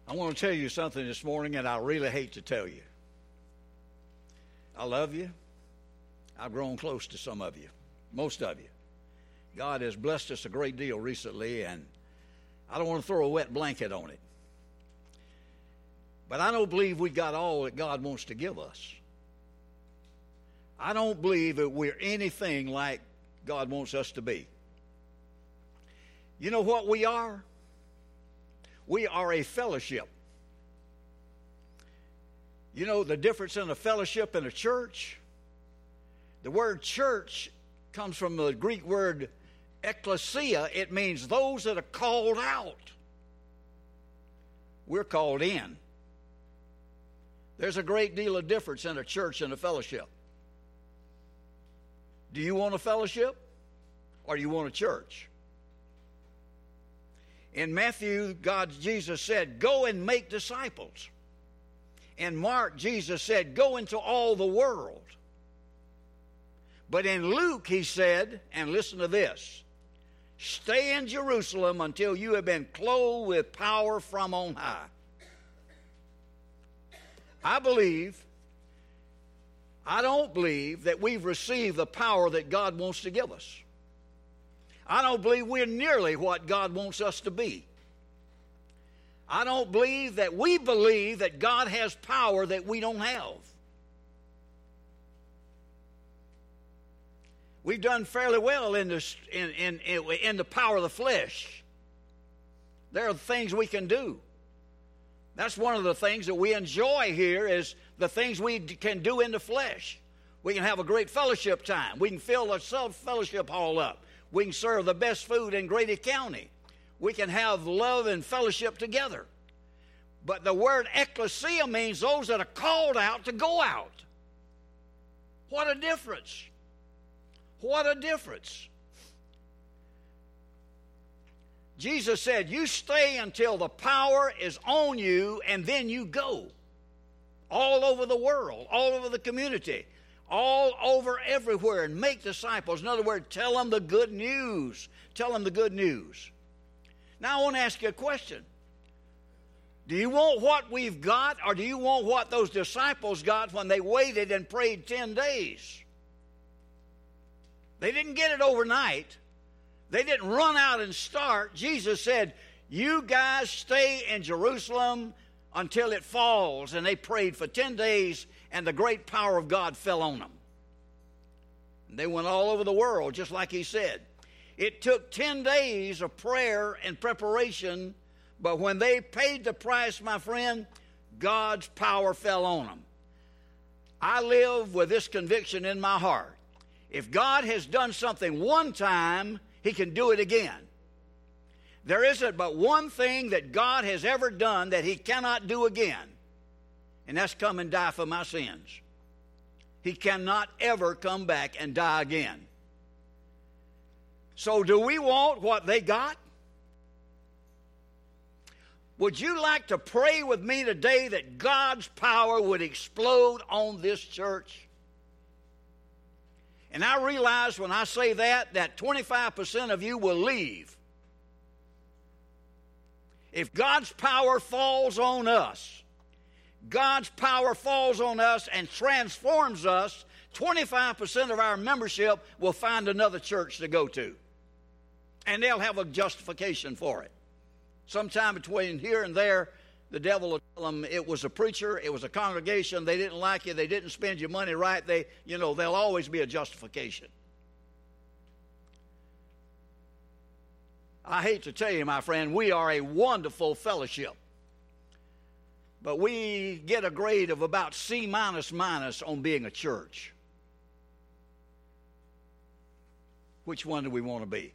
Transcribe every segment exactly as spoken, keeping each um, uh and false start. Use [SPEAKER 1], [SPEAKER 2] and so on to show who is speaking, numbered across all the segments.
[SPEAKER 1] I want to tell you something this morning, and I really hate to tell you. I love you. I've grown close to some of you, most of you. God has blessed us a great deal recently, and I don't want to throw a wet blanket on it. But I don't believe we got all that God wants to give us. I don't believe that we're anything like God wants us to be. You know what we are? We are a fellowship. You know the difference in a fellowship and a church? The word church comes from the Greek word ecclesia. It means those that are called out. We're called in. There's a great deal of difference in a church and a fellowship. Do you want a fellowship or do you want a church? In Matthew, God, Jesus said, go and make disciples. In Mark, Jesus said, go into all the world. But in Luke, he said, and listen to this, stay in Jerusalem until you have been clothed with power from on high. I believe, I don't believe that we've received the power that God wants to give us. I don't believe we're nearly what God wants us to be. I don't believe that we believe that God has power that we don't have. We've done fairly well in, this, in, in, in the power of the flesh. There are things we can do. That's one of the things that we enjoy here is the things we can do in the flesh. We can have a great fellowship time. We can fill the fellowship hall up. We can serve the best food in Grady County. We can have love and fellowship together. But the word ecclesia means those that are called out to go out. What a difference. What a difference. Jesus said, you stay until the power is on you, and then you go. All over the world, all over the community, all over everywhere, and make disciples. In other words, tell them the good news. Tell them the good news. Now I want to ask you a question. Do you want what we've got, or do you want what those disciples got when they waited and prayed ten days? They didn't get it overnight. They didn't run out and start. Jesus said, you guys stay in Jerusalem until it falls. And they prayed for ten days, and the great power of God fell on them. And they went all over the world, just like he said. It took ten days of prayer and preparation, but when they paid the price, my friend, God's power fell on them. I live with this conviction in my heart. If God has done something one time, he can do it again. There isn't but one thing that God has ever done that he cannot do again, and that's come and die for my sins. He cannot ever come back and die again. So do we want what they got? Would you like to pray with me today that God's power would explode on this church? And I realize when I say that, that twenty-five percent of you will leave. If God's power falls on us, God's power falls on us and transforms us, twenty-five percent of our membership will find another church to go to. And they'll have a justification for it. Sometime between here and there, the devil will tell them it was a preacher, it was a congregation, they didn't like you, they didn't spend your money right. They, you know, there'll always be a justification. I hate to tell you, my friend, we are a wonderful fellowship. But we get a grade of about C minus minus on being a church. Which one do we want to be?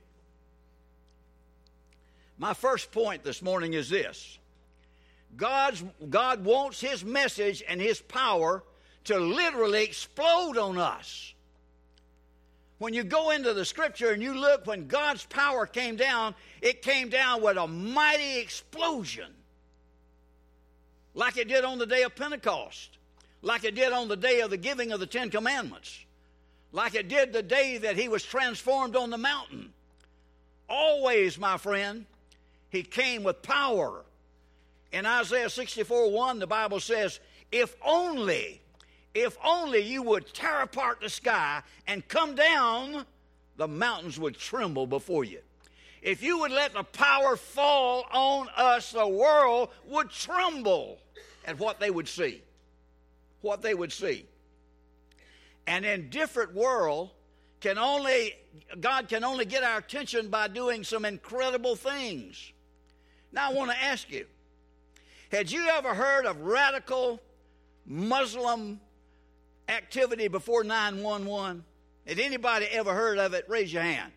[SPEAKER 1] My first point this morning is this. God's, God wants his message and his power to literally explode on us. When you go into the scripture and you look, when God's power came down, it came down with a mighty explosion. Like it did on the day of Pentecost. Like it did on the day of the giving of the Ten Commandments. Like it did the day that he was transformed on the mountain. Always, my friend, he came with power. In Isaiah sixty-four one, the Bible says, if only, if only you would tear apart the sky and come down, the mountains would tremble before you. If you would let the power fall on us, the world would tremble at what they would see. What they would see. And in different world, can only God can only get our attention by doing some incredible things. Now I want to ask you, had you ever heard of radical Muslim activity before nine one one? Had anybody ever heard of it? Raise your hand.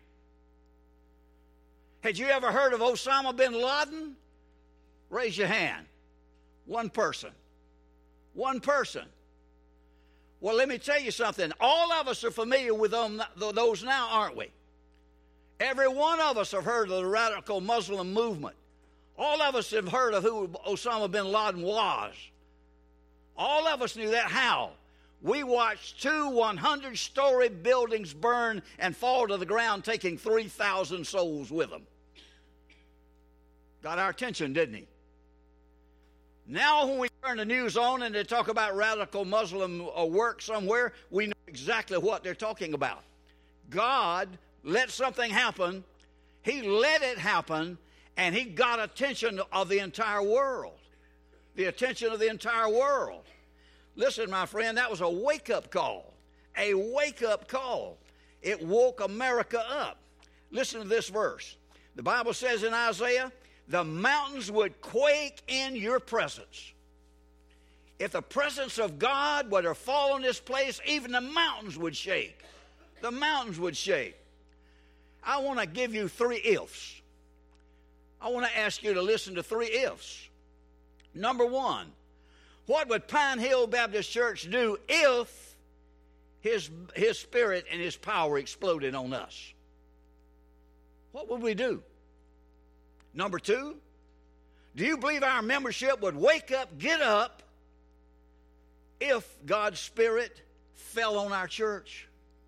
[SPEAKER 1] Had you ever heard of Osama bin Laden? Raise your hand. One person. One person. Well, let me tell you something. All of us are familiar with them, those now, aren't we? Every one of us have heard of the radical Muslim movement. All of us have heard of who Osama bin Laden was. All of us knew that. How? We watched two hundred-story buildings burn and fall to the ground, taking three thousand souls with them. Got our attention, didn't he? Now when we turn the news on and they talk about radical Muslim work somewhere, we know exactly what they're talking about. God let something happen. He let it happen, and he got attention of the entire world. The attention of the entire world. Listen, my friend, that was a wake-up call. A wake-up call. It woke America up. Listen to this verse. The Bible says in Isaiah, the mountains would quake in your presence. If the presence of God were to fall on this place, even the mountains would shake. The mountains would shake. I want to give you three ifs. I want to ask you to listen to three ifs. Number one, what would Pine Hill Baptist Church do if his, his spirit and his power exploded on us? What would we do? Number two, do you believe our membership would wake up, get up, if God's Spirit fell on our church?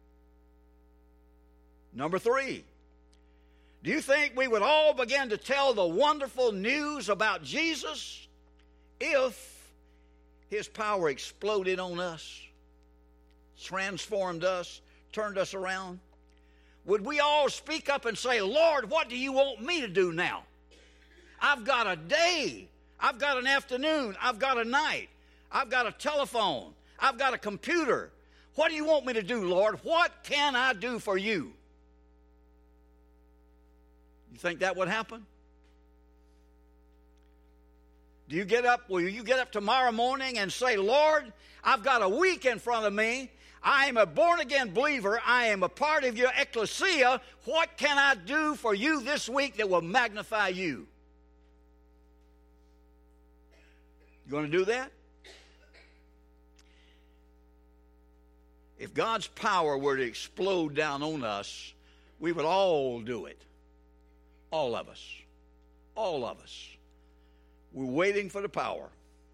[SPEAKER 1] Number three, do you think we would all begin to tell the wonderful news about Jesus if his power exploded on us, transformed us, turned us around? Would we all speak up and say, Lord, what do you want me to do now? I've got a day. I've got an afternoon. I've got a night. I've got a telephone. I've got a computer. What do you want me to do, Lord? What can I do for you? You think that would happen? Do you get up, will you get up tomorrow morning and say, Lord, I've got a week in front of me. I am a born-again believer. I am a part of your ecclesia. What can I do for you this week that will magnify you? You going to do that? If God's power were to explode down on us, we would all do it. All of us. All of us. We're waiting for the power.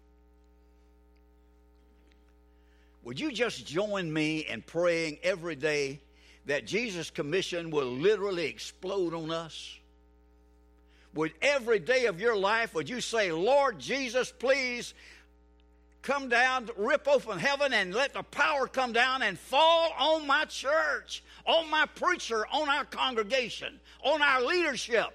[SPEAKER 1] Would you just join me in praying every day that Jesus' commission will literally explode on us? Would every day of your life, would you say, Lord Jesus, please come down, rip open heaven and let the power come down and fall on my church, on my preacher, on our congregation, on our leadership?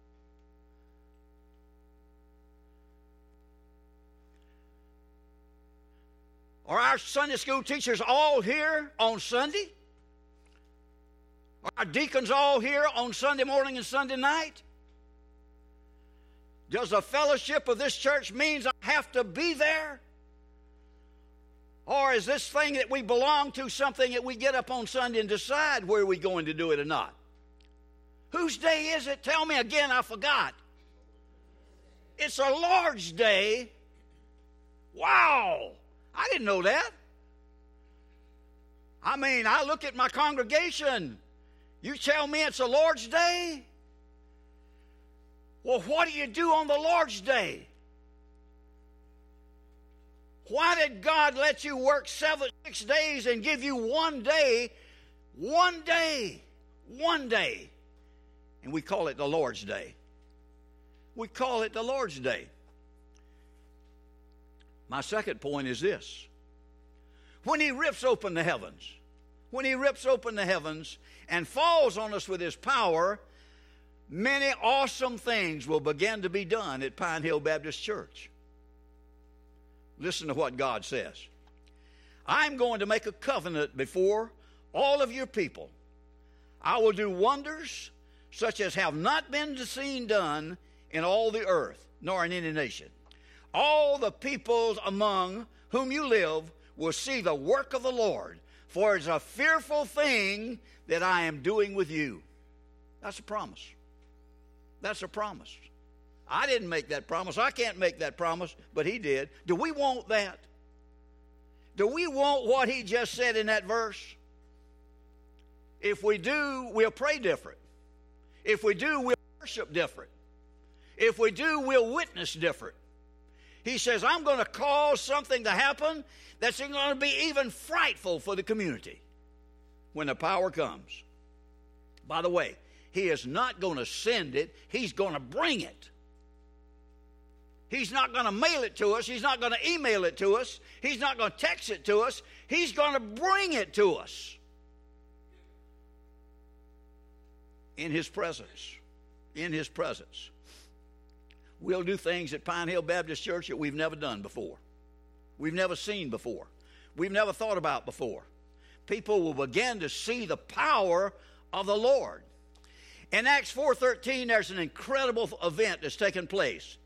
[SPEAKER 1] Are our Sunday school teachers all here on Sunday? Are our deacons all here on Sunday morning and Sunday night? Does the fellowship of this church means I have to be there? Or is this thing that we belong to something that we get up on Sunday and decide where we're going to do it or not? Whose day is it? Tell me again, I forgot. It's a Lord's Day. Wow. I didn't know that. I mean, I look at my congregation. You tell me it's a Lord's Day? Well, what do you do on the Lord's Day? Why did God let you work seven, six days and give you one day, one day, one day? And we call it the Lord's Day. We call it the Lord's Day. My second point is this. When he rips open the heavens, when he rips open the heavens and falls on us with his power, many awesome things will begin to be done at Pine Hill Baptist Church. Listen to what God says. I'm going to make a covenant before all of your people. I will do wonders such as have not been seen done in all the earth, nor in any nation. All the peoples among whom you live will see the work of the Lord, for it's a fearful thing that I am doing with you. That's a promise. That's a promise. I didn't make that promise. I can't make that promise, but he did. Do we want that? Do we want what he just said in that verse? If we do, we'll pray different. If we do, we'll worship different. If we do, we'll witness different. He says, I'm going to cause something to happen that's going to be even frightful for the community when the power comes. By the way, he is not going to send it. He's going to bring it. He's not going to mail it to us. He's not going to email it to us. He's not going to text it to us. He's going to bring it to us in his presence. In his presence. We'll do things at Pine Hill Baptist Church that we've never done before. We've never seen before. We've never thought about before. People will begin to see the power of the Lord. In Acts four thirteen, there's an incredible event that's taken place.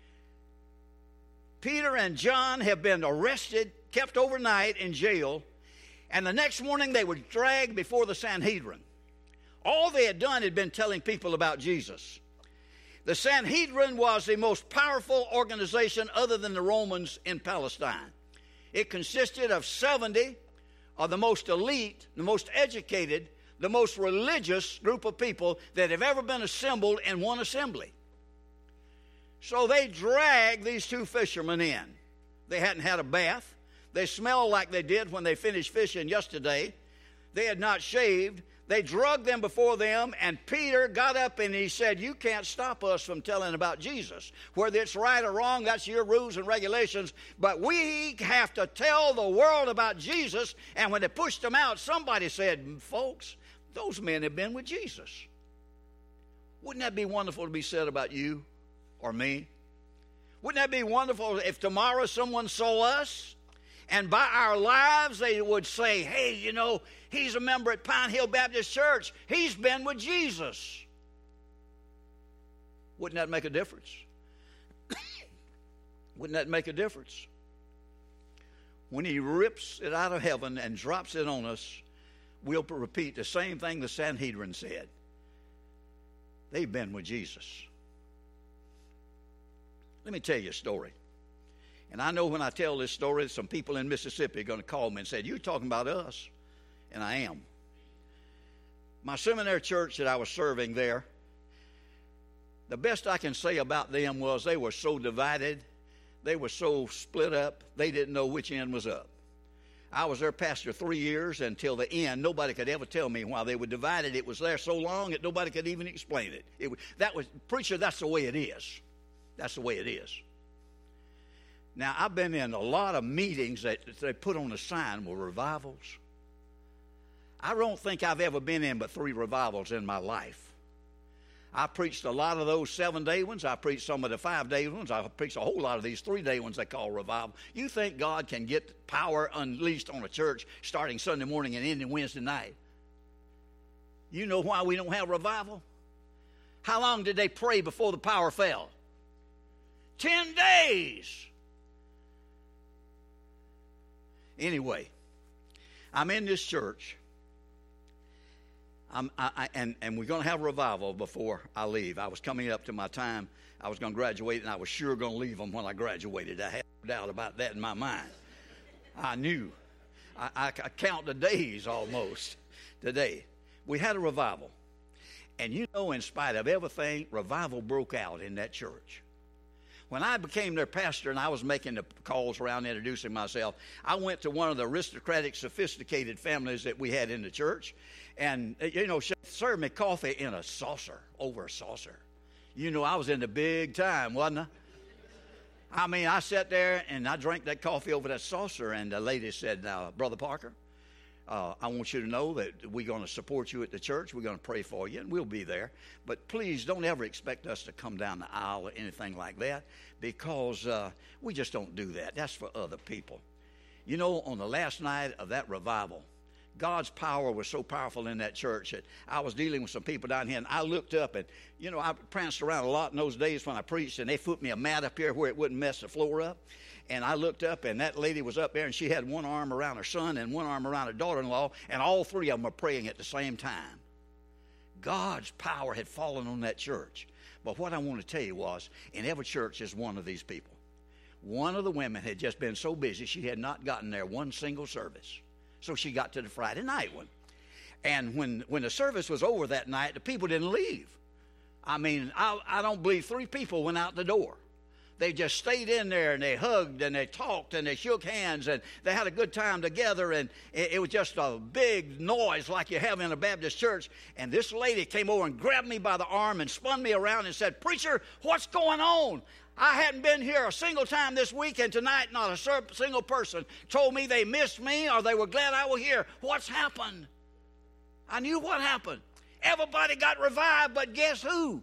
[SPEAKER 1] Peter and John have been arrested, kept overnight in jail, and the next morning they were dragged before the Sanhedrin. All they had done had been telling people about Jesus. The Sanhedrin was the most powerful organization other than the Romans in Palestine. It consisted of seventy of the most elite, the most educated, the most religious group of people that have ever been assembled in one assembly. So they dragged these two fishermen in. They hadn't had a bath. They smelled like they did when they finished fishing yesterday. They had not shaved. They drugged them before them, and Peter got up and he said, you can't stop us from telling about Jesus. Whether it's right or wrong, that's your rules and regulations, but we have to tell the world about Jesus. And when they pushed them out, somebody said, folks, those men have been with Jesus. Wouldn't that be wonderful to be said about you or me? Wouldn't that be wonderful if tomorrow someone saw us and by our lives they would say, hey, you know, he's a member at Pine Hill Baptist Church. He's been with Jesus. Wouldn't that make a difference? Wouldn't that make a difference? When he rips it out of heaven and drops it on us, we'll repeat the same thing the Sanhedrin said. They've been with Jesus. Let me tell you a story. And I know when I tell this story, some people in Mississippi are going to call me and say, you're talking about us. And I am. My seminary church that I was serving there, the best I can say about them was they were so divided, they were so split up, they didn't know which end was up. I was their pastor three years until the end. Nobody could ever tell me why they were divided. It was there so long that nobody could even explain it. It that was, preacher, that's the way it is. That's the way it is. Now, I've been in a lot of meetings that they put on the sign were revivals. I don't think I've ever been in but three revivals in my life. I preached a lot of those seven-day ones. I preached some of the five-day ones. I preached a whole lot of these three-day ones they call revival. You think God can get power unleashed on a church starting Sunday morning and ending Wednesday night? You know why we don't have revival? How long did they pray before the power fell? Ten days. Anyway, I'm in this church. I'm, I, I, and, and we're going to have a revival before I leave. I was coming up to my time. I was going to graduate, and I was sure going to leave them when I graduated. I had no doubt about that in my mind. I knew. I, I, I count the days almost today. We had a revival. And you know, in spite of everything, revival broke out in that church. When I became their pastor and I was making the calls around introducing myself, I went to one of the aristocratic, sophisticated families that we had in the church. And, you know, she served me coffee in a saucer, over a saucer. You know, I was in the big time, wasn't I? I mean, I sat there and I drank that coffee over that saucer, and the lady said, uh, Brother Parker, uh, I want you to know that we're going to support you at the church. We're going to pray for you, and we'll be there. But please don't ever expect us to come down the aisle or anything like that, because uh, we just don't do that. That's for other people. You know, on the last night of that revival, God's power was so powerful in that church that I was dealing with some people down here, and I looked up, and, you know, I pranced around a lot in those days when I preached, and they put me a mat up here where it wouldn't mess the floor up. And I looked up, and that lady was up there, and she had one arm around her son and one arm around her daughter-in-law, and all three of them were praying at the same time. God's power had fallen on that church. But what I want to tell you was, in every church is one of these people. One of the women had just been so busy, she had not gotten there one single service. So she got to the Friday night one. And when, when the service was over that night, the people didn't leave. I mean, I, I don't believe three people went out the door. They just stayed in there, and they hugged, and they talked, and they shook hands, and they had a good time together, and it, it was just a big noise like you have in a Baptist church. And this lady came over and grabbed me by the arm and spun me around and said, Preacher, what's going on? I hadn't been here a single time this week, and tonight not a single person told me they missed me or they were glad I was here. What's happened? I knew what happened. Everybody got revived, but guess who?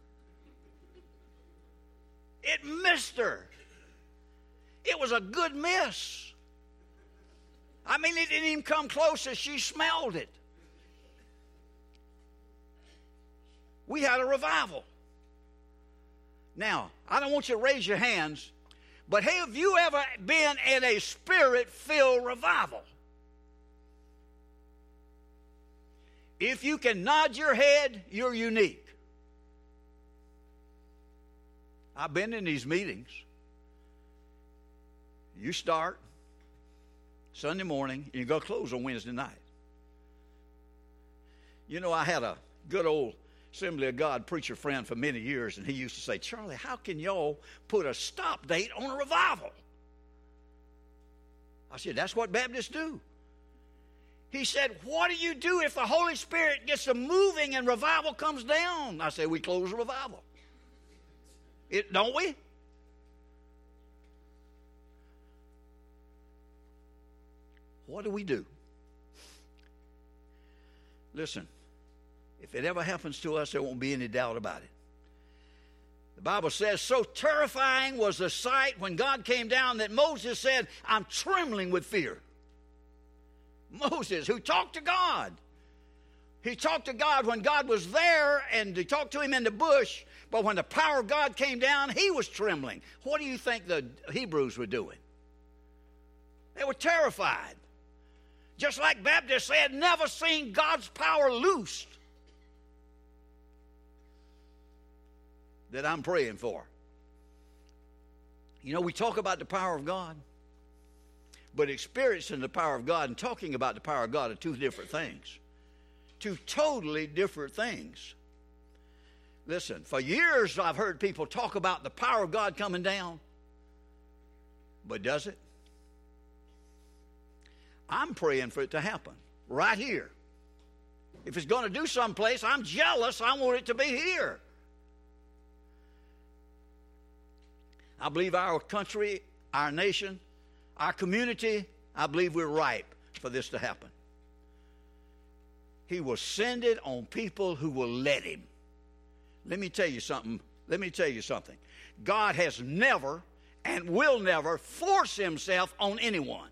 [SPEAKER 1] It missed her. It was a good miss. I mean, it didn't even come close as she smelled it. We had a revival. Now, I don't want you to raise your hands, but have you ever been in a spirit-filled revival? If you can nod your head, you're unique. I've been in these meetings. You start Sunday morning, and you go close on Wednesday night. You know, I had a good old Assembly of God preacher friend for many years, and he used to say, Charlie, how can y'all put a stop date on a revival? I said, that's what Baptists do. He said, what do you do if the Holy Spirit gets a moving and revival comes down? I said, we close the revival. It, don't we? What do we do? Listen. If it ever happens to us, there won't be any doubt about it. The Bible says, so terrifying was the sight when God came down that Moses said, I'm trembling with fear. Moses, who talked to God. He talked to God when God was there, and he talked to him in the bush, but when the power of God came down, he was trembling. What do you think the Hebrews were doing? They were terrified. Just like Baptists said, never seen God's power loosed. That I'm praying for. You know, we talk about the power of God, but experiencing the power of God and talking about the power of God are two different things. Two totally different things. Listen, for years I've heard people talk about the power of God coming down, but does it? I'm praying for it to happen right here. If it's going to do someplace, I'm jealous. I want it to be here. I believe our country, our nation, our community, I believe we're ripe for this to happen. He will send it on people who will let him. Let me tell you something. Let me tell you something. God has never and will never force himself on anyone.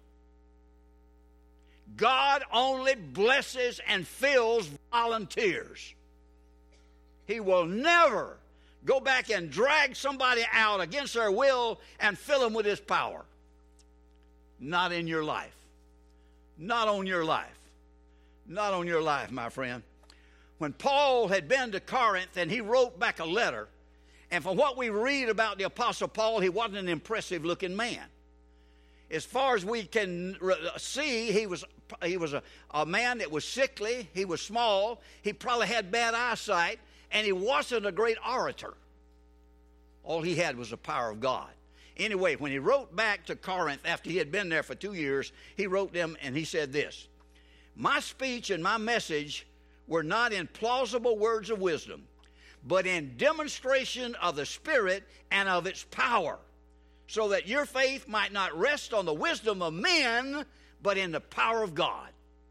[SPEAKER 1] God only blesses and fills volunteers. He will never go back and drag somebody out against their will and fill them with his power. Not in your life. Not on your life. Not on your life, my friend. When Paul had been to Corinth and he wrote back a letter, and from what we read about the Apostle Paul, he wasn't an impressive looking man. As far as we can see, he was he was a, a man that was sickly. He was small. He probably had bad eyesight. And he wasn't a great orator. All he had was the power of God. Anyway, when he wrote back to Corinth after he had been there for two years, he wrote them and he said this, my speech and my message were not in plausible words of wisdom, but in demonstration of the Spirit and of its power, so that your faith might not rest on the wisdom of men, but in the power of God.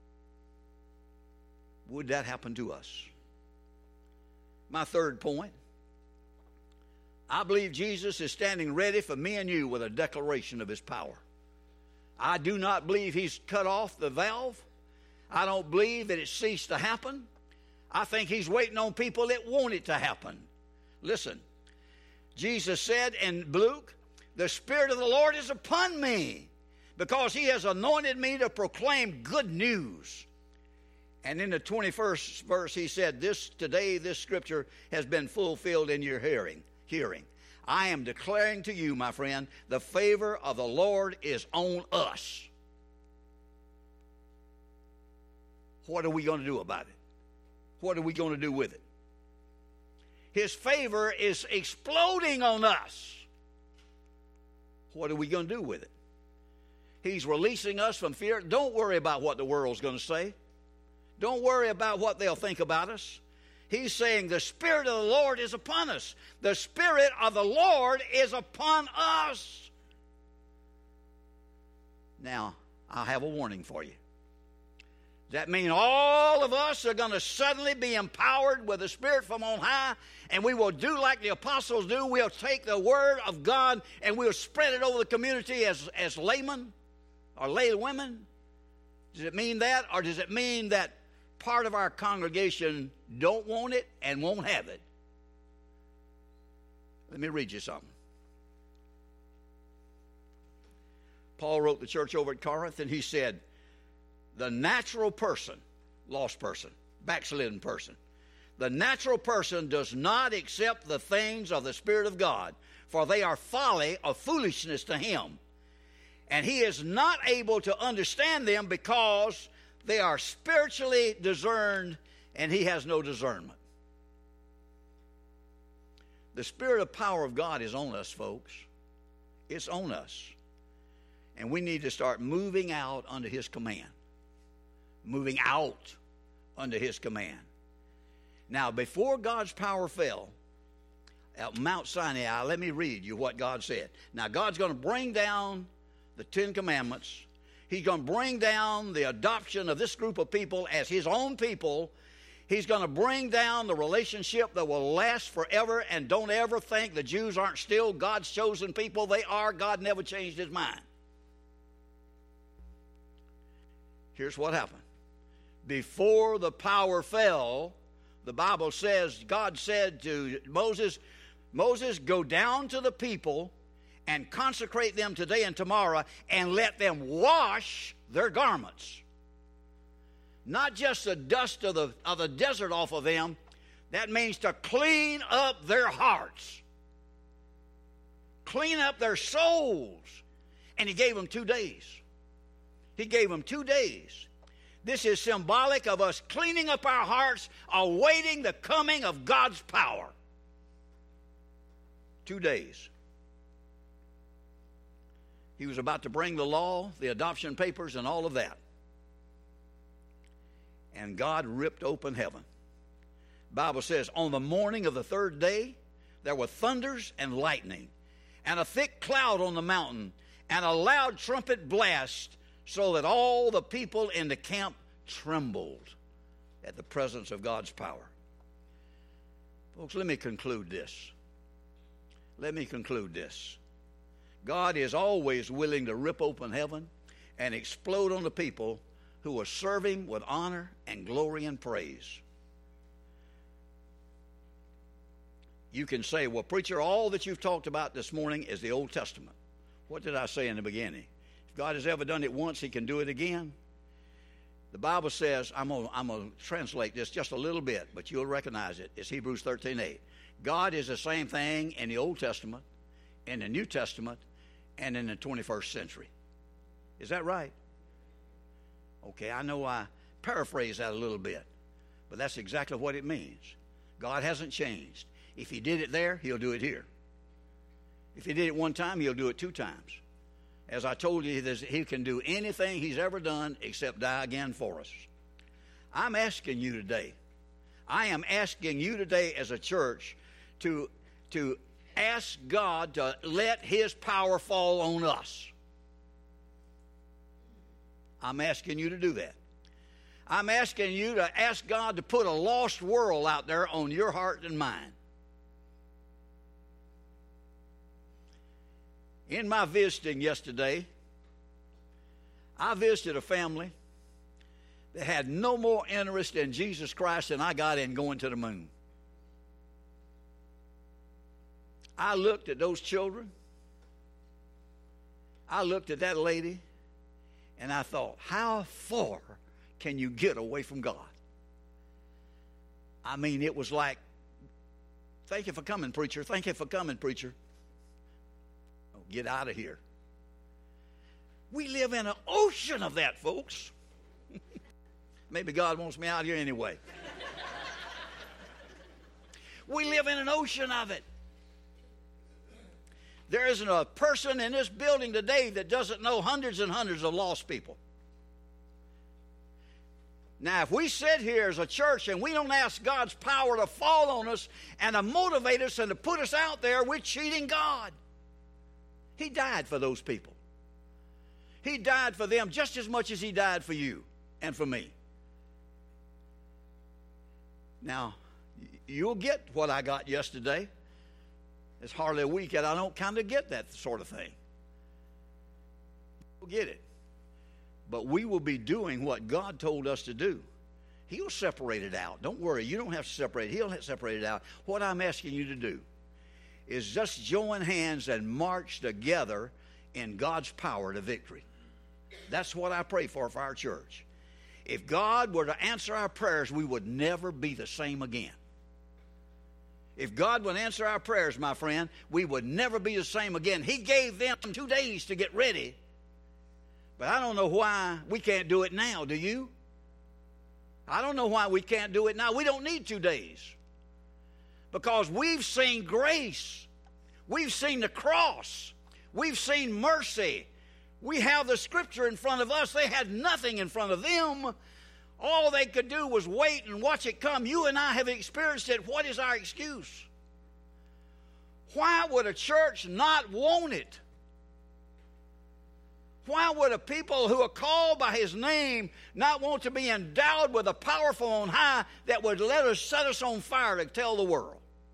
[SPEAKER 1] Would that happen to us? My third point, I believe Jesus is standing ready for me and you with a declaration of his power. I do not believe he's cut off the valve. I don't believe that it ceased to happen. I think he's waiting on people that want it to happen. Listen, Jesus said in Luke, the Spirit of the Lord is upon me because he has anointed me to proclaim good news. And in the twenty-first verse, he said, "This today, this scripture has been fulfilled in your hearing. Hearing, I am declaring to you, my friend, the favor of the Lord is on us." What are we going to do about it? What are we going to do with it? His favor is exploding on us. What are we going to do with it? He's releasing us from fear. Don't worry about what the world's going to say. Don't worry about what they'll think about us. He's saying the Spirit of the Lord is upon us. The Spirit of the Lord is upon us. Now, I have a warning for you. Does that mean all of us are going to suddenly be empowered with the Spirit from on high, and we will do like the apostles do? We'll take the Word of God and we'll spread it over the community as, as laymen or laywomen? Does it mean that? Or does it mean that part of our congregation don't want it and won't have it? Let me read you something. Paul wrote the church over at Corinth, and he said, the natural person, lost person, backslidden person, the natural person does not accept the things of the Spirit of God, for they are folly or foolishness to him. And he is not able to understand them because they are spiritually discerned, and he has no discernment. The Spirit of power of God is on us, folks. It's on us. And we need to start moving out under his command. Moving out under his command. Now, before God's power fell at Mount Sinai, let me read you what God said. Now, God's going to bring down the Ten Commandments. He's going to bring down the adoption of this group of people as his own people. He's going to bring down the relationship that will last forever. And don't ever think the Jews aren't still God's chosen people. They are. God never changed his mind. Here's what happened. Before the power fell, the Bible says, God said to Moses, Moses, go down to the people and consecrate them today and tomorrow and let them wash their garments. Not just the dust of the, of the desert off of them. That means to clean up their hearts. Clean up their souls. And he gave them two days. He gave them two days. This is symbolic of us cleaning up our hearts, awaiting the coming of God's power. Two days. He was about to bring the law, the adoption papers, and all of that. And God ripped open heaven. The Bible says, on the morning of the third day, there were thunders and lightning, and a thick cloud on the mountain, and a loud trumpet blast, so that all the people in the camp trembled at the presence of God's power. Folks, let me conclude this. Let me conclude this. God is always willing to rip open heaven and explode on the people who will serve him with honor and glory and praise. You can say, well, preacher, all that you've talked about this morning is the Old Testament. What did I say in the beginning? If God has ever done it once, he can do it again. The Bible says, I'm going I'm to translate this just a little bit, but you'll recognize it. It's Hebrews thirteen eight. God is the same thing in the Old Testament, in the New Testament, and in the twenty-first century. Is that right? Okay, I know I paraphrase that a little bit, but that's exactly what it means. God hasn't changed. If he did it there, he'll do it here. If he did it one time, he'll do it two times. As I told you, he can do anything he's ever done except die again for us. I'm asking you today, I am asking you today as a church to, to ask God to let His power fall on us. I'm asking you to do that. I'm asking you to ask God to put a lost world out there on your heart and mind. In my visiting yesterday, I visited a family that had no more interest in Jesus Christ than I got in going to the moon. I looked at those children. I looked at that lady, and I thought, how far can you get away from God? I mean, it was like, thank you for coming, preacher. Thank you for coming, preacher. Oh, get out of here. We live in an ocean of that, folks. Maybe God wants me out here anyway. We live in an ocean of it. There isn't a person in this building today that doesn't know hundreds and hundreds of lost people. Now, if we sit here as a church and we don't ask God's power to fall on us and to motivate us and to put us out there, we're cheating God. He died for those people. He died for them just as much as He died for you and for me. Now, you'll get what I got yesterday. It's hardly a week yet. I don't kind of get that sort of thing. We'll get it. But we will be doing what God told us to do. He'll separate it out. Don't worry. You don't have to separate it. He'll separate it out. What I'm asking you to do is just join hands and march together in God's power to victory. That's what I pray for for our church. If God were to answer our prayers, we would never be the same again. If God would answer our prayers, my friend, we would never be the same again. He gave them two days to get ready. But I don't know why we can't do it now, do you? I don't know why we can't do it now. We don't need two days. Because we've seen grace. We've seen the cross. We've seen mercy. We have the Scripture in front of us. They had nothing in front of them. All they could do was wait and watch it come. You and I have experienced it. What is our excuse? Why would a church not want it? Why would a people who are called by His name not want to be endowed with a powerful on high that would let us set us on fire to tell the world?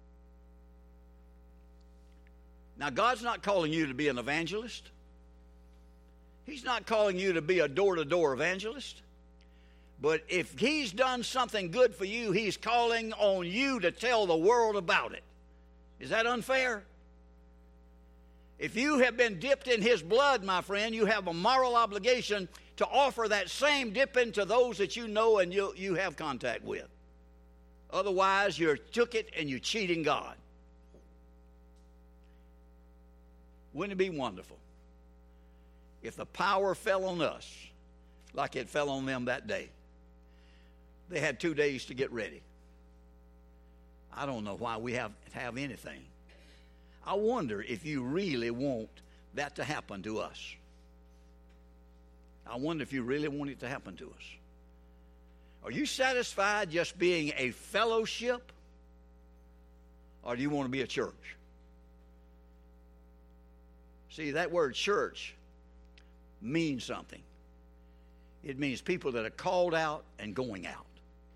[SPEAKER 1] Now, God's not calling you to be an evangelist. He's not calling you to be a door-to-door evangelist. But if He's done something good for you, He's calling on you to tell the world about it. Is that unfair? If you have been dipped in His blood, my friend, you have a moral obligation to offer that same dipping to those that you know and you, you have contact with. Otherwise, you took it and you're cheating God. Wouldn't it be wonderful if the power fell on us like it fell on them that day? They had two days to get ready. I don't know why we have, have anything. I wonder if you really want that to happen to us. I wonder if you really want it to happen to us. Are you satisfied just being a fellowship? Or do you want to be a church? See, that word church means something. It means people that are called out and going out.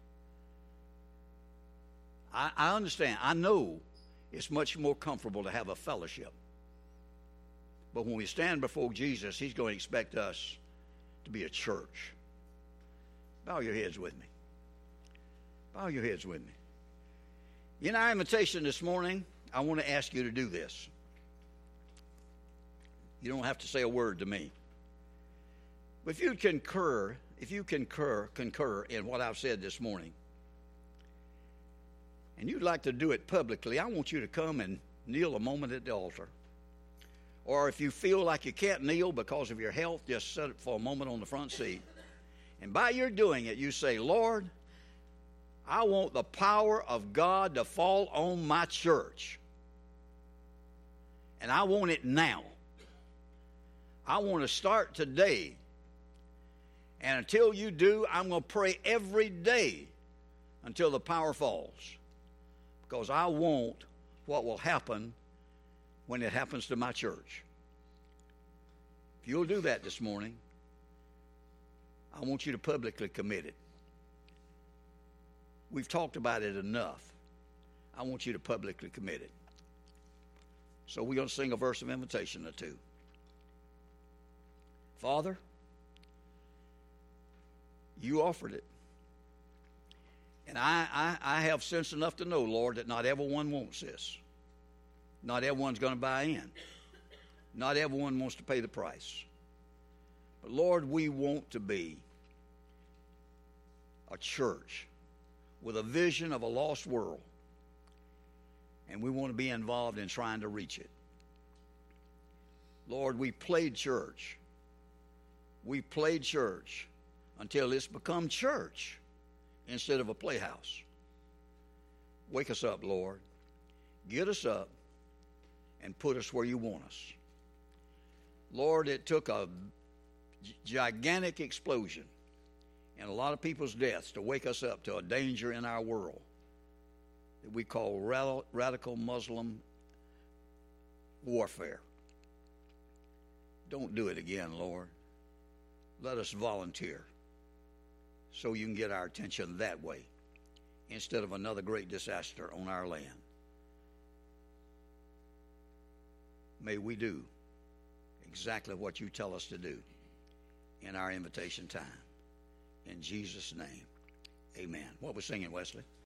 [SPEAKER 1] I, I understand. I know it's much more comfortable to have a fellowship. But when we stand before Jesus, He's going to expect us to be a church. Bow your heads with me. Bow your heads with me. In our invitation this morning, I want to ask you to do this. You don't have to say a word to me. But if you concur, if you concur, concur in what I've said this morning, and you'd like to do it publicly, I want you to come and kneel a moment at the altar. Or if you feel like you can't kneel because of your health, just sit for a moment on the front seat. And by your doing it, you say, Lord, I want the power of God to fall on my church. And I want it now. I want to start today. And until you do, I'm going to pray every day until the power falls. Because I want what will happen when it happens to my church. If you'll do that this morning, I want you to publicly commit it. We've talked about it enough. I want you to publicly commit it. So we're going to sing a verse of invitation or two. Father, you offered it. And I, I, I have sense enough to know, Lord, that not everyone wants this. Not everyone's going to buy in. Not everyone wants to pay the price. But Lord, we want to be a church with a vision of a lost world. And we want to be involved in trying to reach it. Lord, we played church. We played church until it's become church instead of a playhouse. Wake us up, Lord. Get us up and put us where you want us. Lord, it took a gigantic explosion and a lot of people's deaths to wake us up to a danger in our world that we call radical Muslim warfare. Don't do it again, Lord. Let us volunteer so you can get our attention that way instead of another great disaster on our land. May we do exactly what you tell us to do in our invitation time. In Jesus' name, amen. What we're singing, Wesley?